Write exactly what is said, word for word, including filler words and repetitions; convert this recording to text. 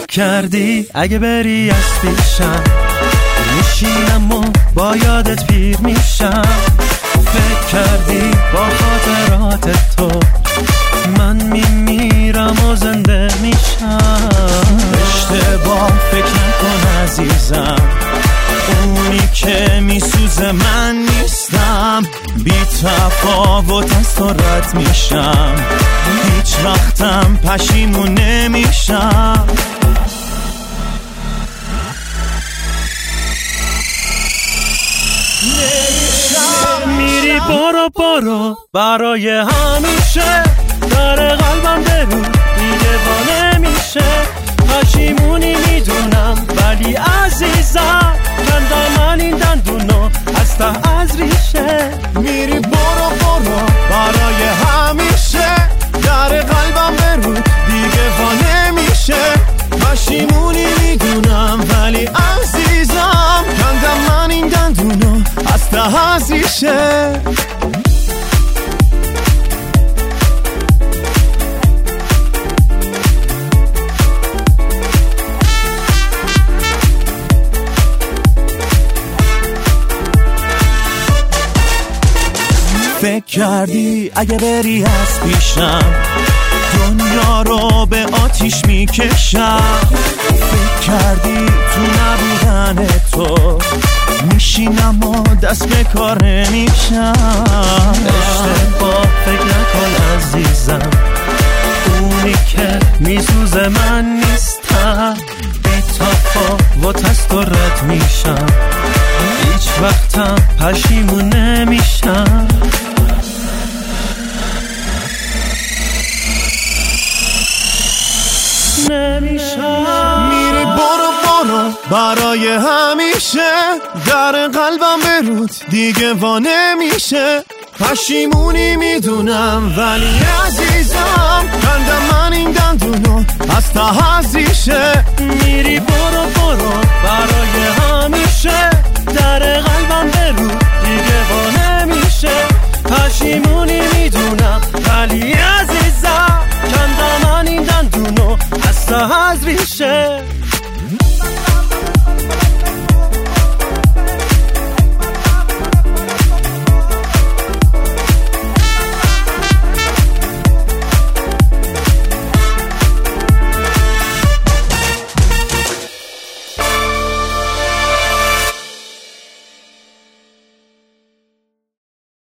کردی اگه بری از پیشم میشینم و با یادت پیر میشم. فکر کردی با خاطرات تو من میمیرم و زنده میشم. اشتباه فکر نکن عزیزم، اونی که میسوزه من نیستم. بی تفاوت از تو رد میشم، هیچ وقتم پشیمون نمیشم. میری برو برو برای همیشه، در قلبم برو دیگه با نمیشه. پشیمونی میدونم ولی عزیزم، کندم من این دندونو از ته از ریشه. میری برو برو برای همیشه، در قلبم برو دیگه با نمیشه. پشیمونی میدونم ولی عزیزم، کندم من این دندونو از ته از ریشه. فکر کردی اگه بری از پیشم دنیا رو به آتیش میکشم. فکر کردی تو نبودن تو میشینم و دست به کار نمیشم. اشتباه فکر نکن عزیزم، اونی که میسوزه من نیستم. بی تفاوت از تو رد میشم، هیچ وقتم پشیمون نمیشم. نمیشم. میری برو برو برای همیشه، در قلبم برود دیگه وا نمیشه. پشیمونی میدونم ولی عزیزم، کندم من این دندونو از ته از ریشه. میری برو برو برای همیشه، در قلبم برود دیگه وا نمیشه. پشیمونی میدونم ولی عزیزم، کندم من این دندونو از ته از ریشه.